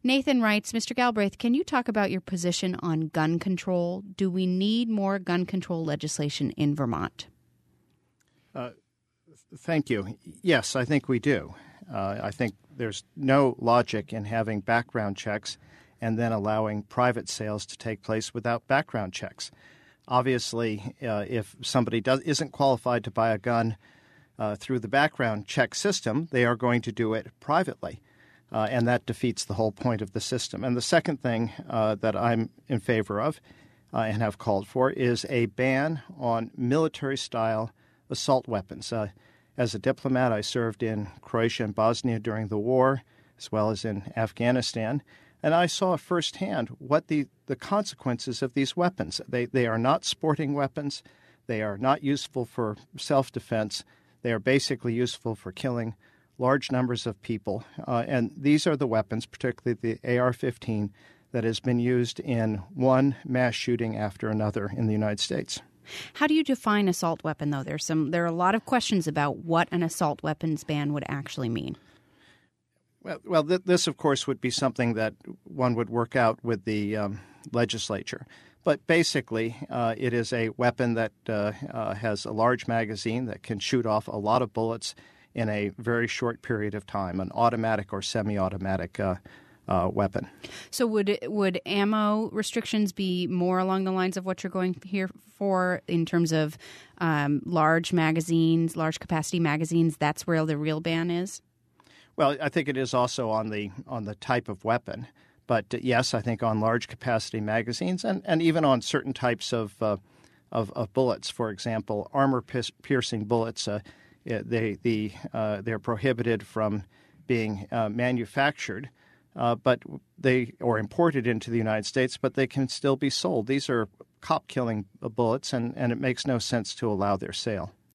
Nathan writes, Mr. Galbraith, can you talk about your position on gun control? Do we need more gun control legislation in Vermont? Thank you. Yes, I think we do. I think there's no logic in having background checks and then allowing private sales to take place without background checks. Obviously, if somebody isn't qualified to buy a gun through the background check system, they are going to do it privately, and that defeats the whole point of the system. And the second thing that I'm in favor of and have called for is a ban on military-style assault weapons. As a diplomat, I served in Croatia and Bosnia during the war, as well as in Afghanistan, and I saw firsthand what the consequences of these weapons. They are not sporting weapons. They are not useful for self-defense. They are basically useful for killing large numbers of people. And these are the weapons, particularly the AR-15, that has been used in one mass shooting after another in the United States. How do you define assault weapon, though? There are a lot of questions about what an assault weapons ban would actually mean. Well, this, of course, would be something that one would work out with the legislature. But basically, it is a weapon that has a large magazine that can shoot off a lot of bullets in a very short period of time, an automatic or semi-automatic weapon. So would ammo restrictions be more along the lines of what you're going here for in terms of large magazines, large capacity magazines? That's where the real ban is? Well, I think it is also on the type of weapon. But yes, I think on large capacity magazines and even on certain types of bullets. For example, armor-piercing bullets, they're prohibited from being manufactured, or imported into the United States, but they can still be sold. These are cop-killing bullets, and it makes no sense to allow their sale.